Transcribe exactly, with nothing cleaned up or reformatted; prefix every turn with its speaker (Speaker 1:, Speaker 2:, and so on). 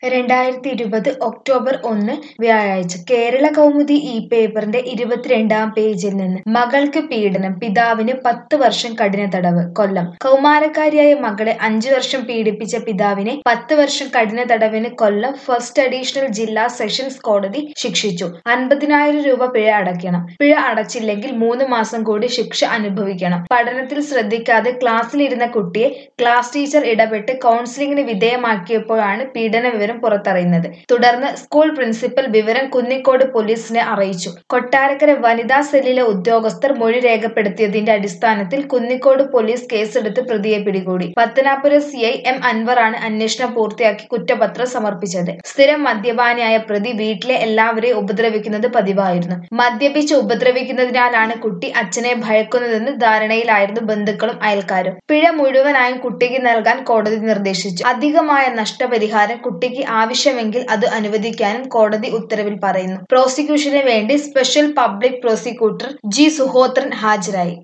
Speaker 1: രണ്ടായിരത്തി ഇരുപത് ഒക്ടോബർ ഒന്ന് വ്യാഴാഴ്ച കേരള കൗമുദി ഈ പേപ്പറിന്റെ ഇരുപത്തിരണ്ടാം പേജിൽ നിന്ന് മകൾക്ക് പീഡനം പിതാവിന് പത്ത് വർഷം കഠിന തടവ് കൊല്ലം കൗമാരക്കാരിയായ മകളെ അഞ്ചു വർഷം പീഡിപ്പിച്ച പിതാവിനെ പത്ത് വർഷം കഠിന തടവിന് കൊല്ലം ഫസ്റ്റ് അഡീഷണൽ ജില്ലാ സെഷൻസ് കോടതി ശിക്ഷിച്ചു. അൻപതിനായിരം രൂപ പിഴ അടയ്ക്കണം. പിഴ അടച്ചില്ലെങ്കിൽ മൂന്ന് മാസം കൂടി ശിക്ഷ അനുഭവിക്കണം. പഠനത്തിൽ ശ്രദ്ധിക്കാതെ ക്ലാസ്സിലിരുന്ന കുട്ടിയെ ക്ലാസ് ടീച്ചർ ഇടപെട്ട് കൗൺസിലിംഗിന് വിധേയമാക്കിയപ്പോഴാണ് പീഡന വിവരം പുറത്തറിയുന്നത്. തുടർന്ന് സ്കൂൾ പ്രിൻസിപ്പൽ വിവരം കുന്നിക്കോട് പോലീസിനെ അറിയിച്ചു. കൊട്ടാരക്കര വനിതാ സെല്ലിലെ ഉദ്യോഗസ്ഥർ മൊഴി രേഖപ്പെടുത്തിയതിന്റെ അടിസ്ഥാനത്തിൽ കുന്നിക്കോട് പോലീസ് കേസെടുത്ത് പ്രതിയെ പിടികൂടി. പത്തനാപുരം സി ഐ എം അൻവറാണ് അന്വേഷണം പൂർത്തിയാക്കി കുറ്റപത്രം സമർപ്പിച്ചത്. സ്ഥിരം മദ്യപാനിയായ പ്രതി വീട്ടിലെ എല്ലാവരെയും ഉപദ്രവിക്കുന്നത് പതിവായിരുന്നു. മദ്യപിച്ച് ഉപദ്രവിക്കുന്നതിനാലാണ് കുട്ടി അച്ഛനെ ഭയക്കുന്നതെന്ന് ധാരണയിലായിരുന്നു ബന്ധുക്കളും അയൽക്കാരും. പിഴ മുഴുവനായും കുട്ടിക്ക് നൽകാൻ കോടതി നിർദ്ദേശിച്ചു. അധികമായ നഷ്ടപരിഹാരം കുട്ടിക്ക് ആവശ്യമെങ്കിൽ അത് അനുവദിക്കാനും കോടതി ഉത്തരവിൽ പറയുന്നു. പ്രോസിക്യൂഷന് വേണ്ടി special public prosecutor G Suhothran ഹാജരായി.